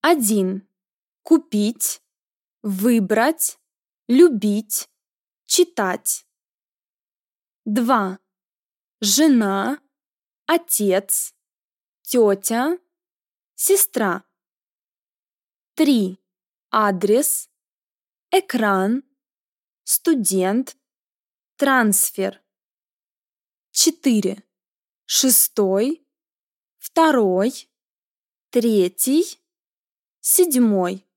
1. Купить, выбрать, любить, читать. 2. Жена, отец, тетя, сестра. 3. Адрес, экран, студент, трансфер. 4. Шестой, второй, третий, седьмой.